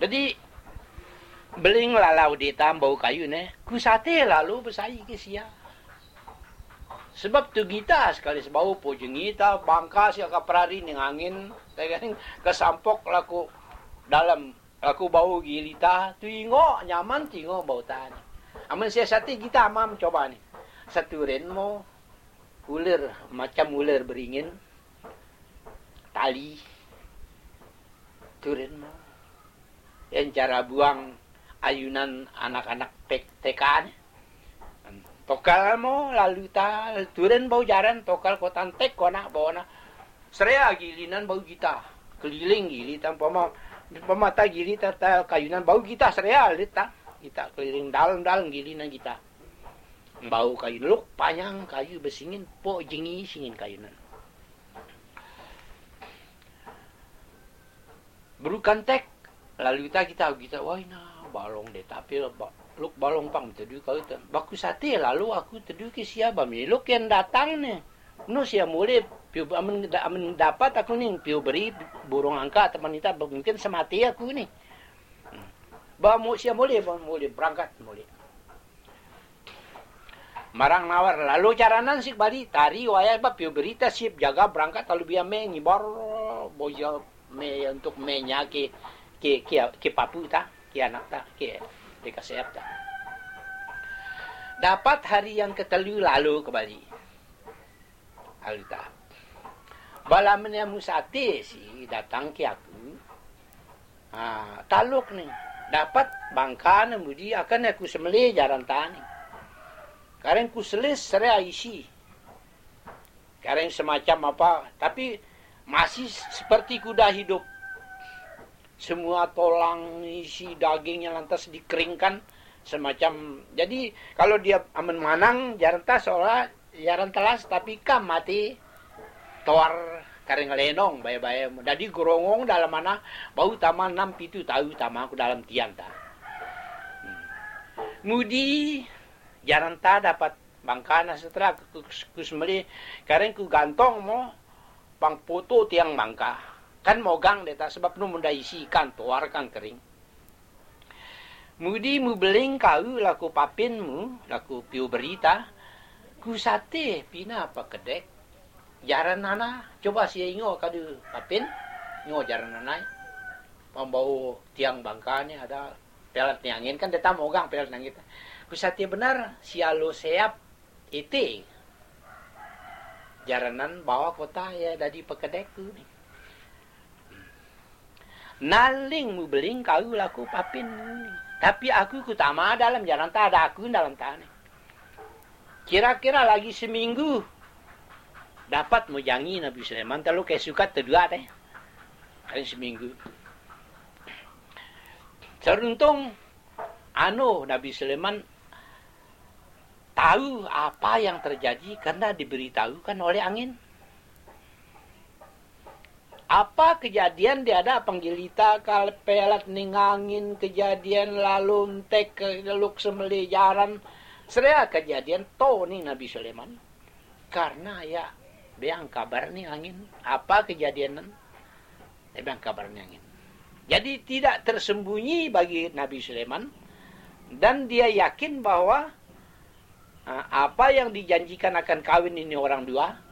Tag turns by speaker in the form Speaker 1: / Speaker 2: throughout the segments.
Speaker 1: Jadi beling lalau dita bau kayu ne, ku sate lalu besai ke sia. Sebab tu kita sekali sebau pojeng kita bangka sia ka prari ning angin, tegang kesampok laku dalam laku bau gilita, tu ingo nyaman tingo bau tani. Amun sia sate kita amam coba nih. Satu ren mo ular macam ular beringin tali turin mo. Yang cara buang ayunan anak-anak TK nih. Tokal mo lalu ta turen bau jaran tokal kotan tek kona bawa serea gilinan bau kita keliling gilitan pemata gilita ta kayunan bau kita serea lita kita keliling dalam gilinan kita bau kayu luk panjang kayu besingin po jengi singin kayunan berukan tek lalu kita wah nah balong deh tapi luk balong pang tedu kau tu. Baku sate lalu aku tedu ke siapa miluk yang datang ni. Nu sia mulai piu amen dapat aku ni piu beri burung angka teman kita mungkin semati aku ni. Ba mu sia mulai berangkat mulai. Marang nawar lalu caranan sik bali tari waya ba piu beri ta sip jaga berangkat lalu biar me ngibar bojo me untuk menya ke papu ta ke anak ta ke dikasih apa? Dapat hari yang ketelu lalu kembali. Alita. Balamnya musate si datang ke aku. Taluk nih. Dapat bangka mudi akan aku semele jaran tani. Karena ku selis serea isi. Karena semacam apa? Tapi masih seperti kuda hidup. Semua tolang isi dagingnya lantas dikeringkan semacam jadi kalau dia aman manang jaran tas seolah jaran telas tapi kam mati toar kareng lenong baya-baya jadi gorongong dalam mana bau taman 6 pitu tahu tama aku dalam tiang ta mudi jaran ta dapat bangkana setelah ku semeli kareng ku gantong mo pang foto tiang bangka kan mogang deta sebab nu munda isi ikan tuar kan kering. Mudi mu beling kau laku papinmu laku piu berita ku sate pina apa kedek jaran nana coba sia ingo kadu papin ingo jaran nana pembau tiang bangkanya ada pelat niangin kan deta mogang pelat nang kita. Ku sate benar sialo seap ite jaranan bawa kota ya dari pekedekku nih. Naling mu beling kau laku papin ni. Tapi aku kutama dalam jalan tak ada aku dalam tanah. Kira-kira lagi seminggu dapat mujangi Nabi Sulaiman terlalu kesukat kedua teh. Hari seminggu. Seruntung Nabi Sulaiman tahu apa yang terjadi karena diberitahukan oleh angin. Apa kejadian dia ada panggilita kalpelat ning angin kejadian lalu entek keluk semeli jaran serea kejadian to nih Nabi Sulaiman karena ya beang kabar nih angin apa kejadian beang kabar nih angin jadi tidak tersembunyi bagi Nabi Sulaiman dan dia yakin bahwa apa yang dijanjikan akan kawin ini orang dua.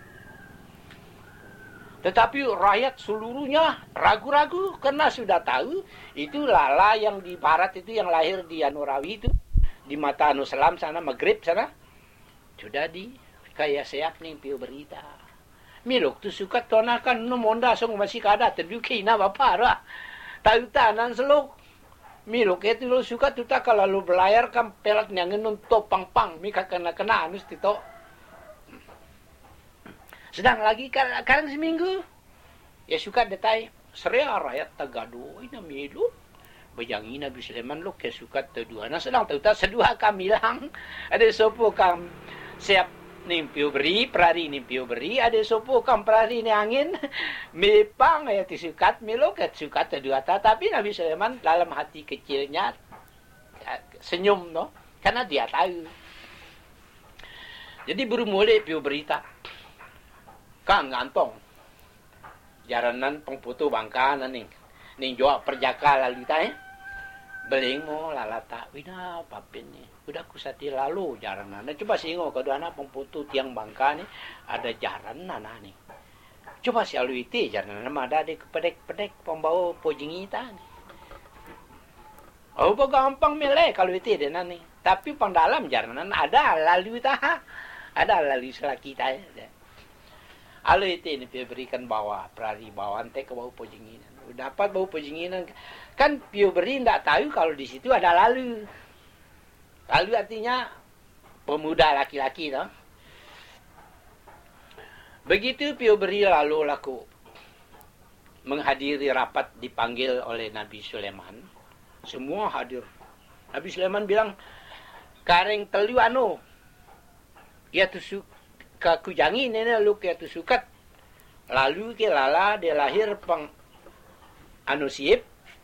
Speaker 1: Tetapi rakyat seluruhnya ragu-ragu karena sudah tahu itu lala yang di barat itu yang lahir di Anurawi itu di mata Anu Selam sana Maghrib sana sudah di kayak seap nih piu berita. Miluk tu suka tonakan no monda song masih kada terjuki na bapara. Tahu tanan seluk. Miluk itu lo suka tu tak kalau lo belayar kan pelat nyangin untuk pang-pang mika kena anus tito. Sedang lagi kadang seminggu. Ya suka detai. Serea rakyat tagado. Ina milu. Bayangi Nabi Sulaiman lo ke suka terdua. Nah sedang tahu tak sedua kami lang. Ada sopo kam siap nimpiu beri. Perari nimpiu beri. Ada sopo kam perari ni angin. Mipang ya tisukat milu ke suka terdua. Tapi Nabi Sulaiman dalam hati kecilnya senyum no. Karena dia tahu. Jadi baru mulai piu berita. Kang ngantong jaranan pengputu bangka naning ning joa perjaka lalu tanya beling mo lalata wina papin ni udah kusati lalu jaranan coba singo kedua anak pemputu tiang Bangka ni ada jaranan ni coba si alu iti jaranan ada di pedek pembawa pojingita ni oh gampang milih kalau iti deh nani tapi pang dalam jaranan ada lalu lalu selaki tanya alu iti ni berikan bawa perari bawa ante ke bau pojinginan dapat bau pojinginan kan Pio Beri tidak tahu kalau di situ ada lalu artinya pemuda laki-laki no? Begitu Pio Beri lalu laku menghadiri rapat dipanggil oleh Nabi Sulaiman semua hadir Nabi Sulaiman bilang kareng telu anu ya tusuk ke kujangi nenek lu ke tusukat lalu ke lala dia lahir pang anu siip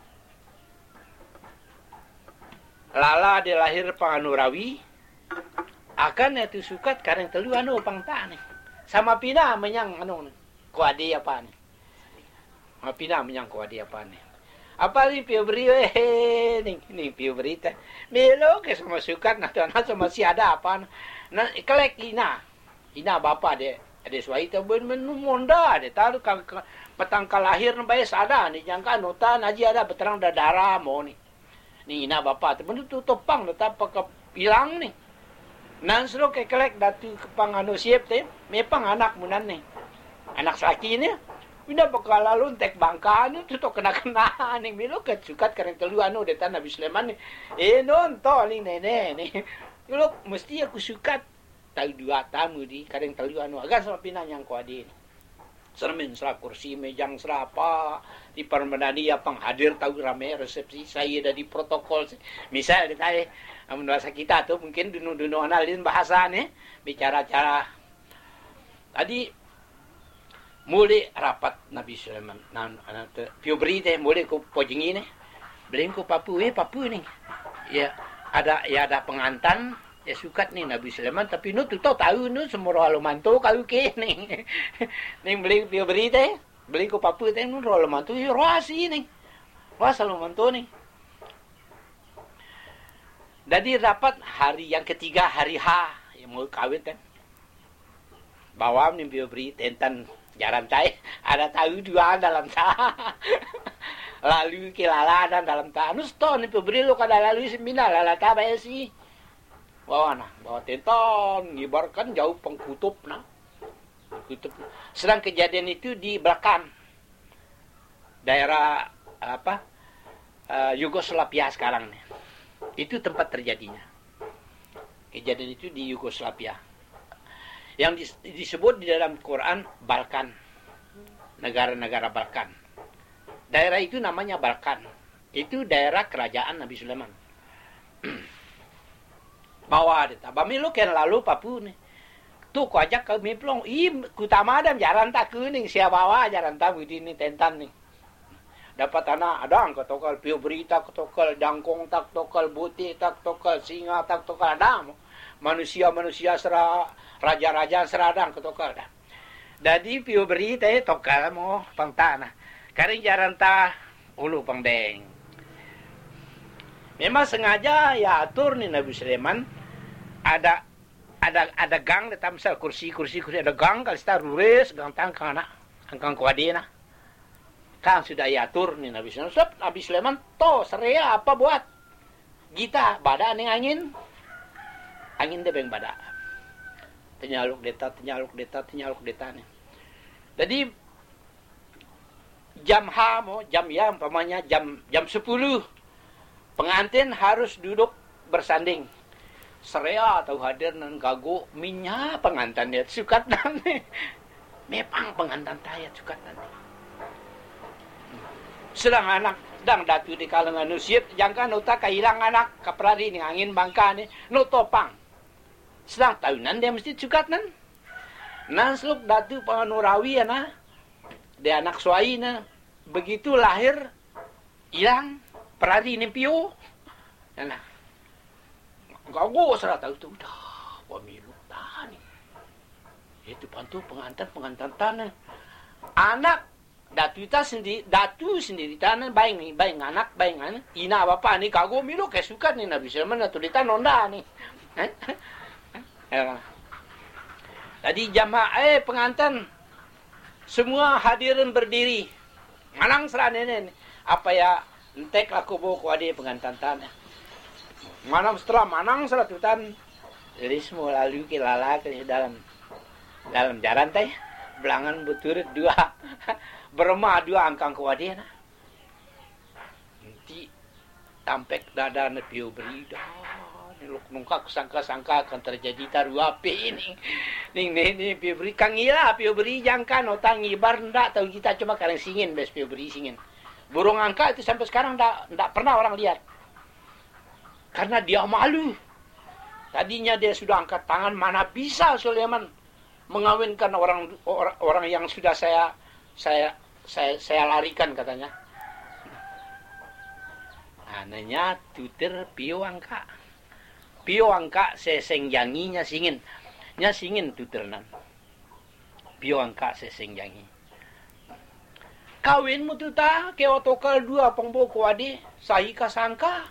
Speaker 1: lala dia lahir pang anu rawi akan itu sukat kareng telu anu pang tane sama pina menyang anu kuadi apa ni sama pina menyang kuadi apa ni apa ni Pio Beri ni Pio Beri teh melo ke sama sukat nah sama si ada apa nah kelek ina bapa de ada suai teh ben monda de tahu petang kalahir bae sada ni jangka nota naji ada beterang darah mau ni ina bapa tu bener tu topang tetap ke pilang ni nan sro ke kelek datu kepang anu siap teh mepang anak munan ni anak laki ni pindah bakal lalu tek Bangka ni tu kena ni milo ke sukat kareng telu anu de Nabi Sulaiman ni nonton ni nenek ni lu mesti aku sukat tahu dua tamu di kareng telu anu agan sama pinang yang kuadi ni sermin serah kursi mejang serah apa di permenani apa hadir tahu rame resepsi saya ada di protokol misal kita bahasa kita tuh mungkin dunu analin bahasa nih bicara cara tadi mulai rapat Nabi Sulaiman Pio Beri teh mulai ku pojingi nih beling ku papu nih ya ada pengantan ya sukat nih Nabi Sulaiman tapi nu tahu nu semua roh mantu kalau ke nih nih beli Pio Beri teh beli ku papu teh nu roh mantu yo roasi nih roh mantu nih jadi dapat hari yang ketiga hari H yang mau kawin kan bawa nih Pio Beri tentan jaran tai ada tahu dua dalam ta lalu ke lala dan dalam ta nu sto nih Pio Beri lo kada lalu semina lala ta bae sih bawa tenton, ngibarkan jauh pengkutub nah. Sedang kejadian itu di belakang daerah Yugoslavia sekarang nih. Itu tempat terjadinya. Kejadian itu di Yugoslavia. Yang disebut di dalam Quran Balkan. Negara-negara Balkan. Daerah itu namanya Balkan. Itu daerah kerajaan Nabi Sulaiman. Bawa deta bamilo ken lalu papu ni tu ko ajak ke miplong ku tamadam jaran tak kuning sia bawa jaran tak budi ni tentan ni dapat anak adang ke tokal Pio Beri tak tokal jangkong tak tokal buti tak tokal singa tak tokal adang manusia sera raja-raja seradang ke tokal dah jadi Pio Beri teh tokal mo pang tanah karing jaran ta ulu pang deng memang sengaja ya atur ni Nabi Sulaiman ada gang dalam misal kursi ada gang kalau kita ruris gang tangkang anak angkang kuadina kan sudah diatur nih Nabi Sulaiman Nabi Sulaiman to serea apa buat kita bada ning angin deh beng bada tenyaluk deta nih jadi jam umpamanya jam 10 pengantin harus duduk bersanding serea atau hadir nan gago minyak pengantin dia sukat nanti mepang pengantin tayat sukat nanti sedang anak dang datu di kalangan nusiat jangka nuta kahilang anak kaprari ni angin Bangka ni no topang sedang tahunan dia mesti sukat nan seluk datu panganurawi na dia anak suai na begitu lahir hilang perari ni pio nah gago serah tahu tu dah pemilu tani itu pantu pengantin tanah anak Datu sendiri tanah baing anak ina bapa ni kago milo kesukaan ni nabi selman tu dita nonda ni. Tadi jamaah pengantin semua hadirin berdiri. Manang serane apa ya entek aku bawa ku ade pengantin tanah. Manang setelah tutan jadi semua lalu ke lala ke dalam jalan teh belangan beturut dua beremah dua angkang ku ade na. Nanti tampek dada na piu beri dah. Nungkak sangka-sangka akan terjadi taru api ini. Ning piu beri kang ila piu beri jangka notang ibar ndak tahu kita cuma kareng singin bes piu beri singin. Burung angka itu sampai sekarang ndak pernah orang lihat. Karena dia malu. Tadinya dia sudah angkat tangan, mana bisa Sulaiman mengawinkan orang yang sudah saya larikan katanya. Ananya tuter piu angka sesengjanginya singin. Nya singin tuternan. Piu angka sesengjangi. Kawin mu tu ta ke otokal dua pengbo kuade sahi kasangka.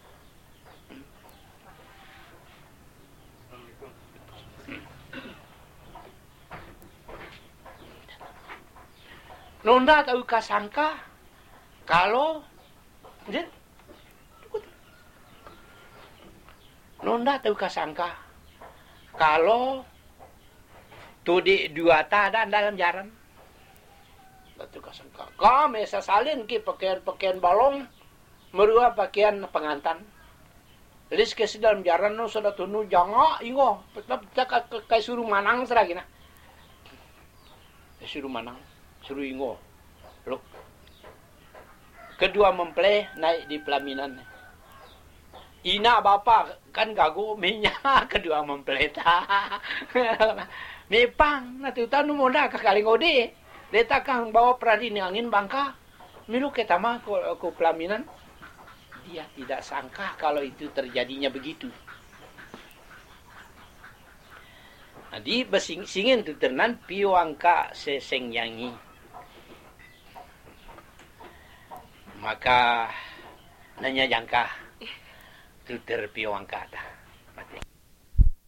Speaker 1: Nonda tahu kasangka kalau Nonda tahu kasangka kalau tudi dua ta dan dalam jaran. Tahu kasangka. Kami sasalin ki pakaian balong merua pakaian pengantin. Lis ke dalam jaran no sudah tunu jangan ingo. Kita kai suruh manang seragi na. Suruh manang. Suruh ingo. Loh. Kedua mempelai naik di pelaminan. Ina bapa kan gagu minyak kedua mempelai ta. Mepang na tutan moda ka kalingode. Deta kang bawa pradi ni angin bangka. Milu ketama ku pelaminan. Dia tidak sangka kalau itu terjadinya begitu. Di besing-singin tuternan piwangka sesengyangi. Maka nanya jangka tuter piwangka ta.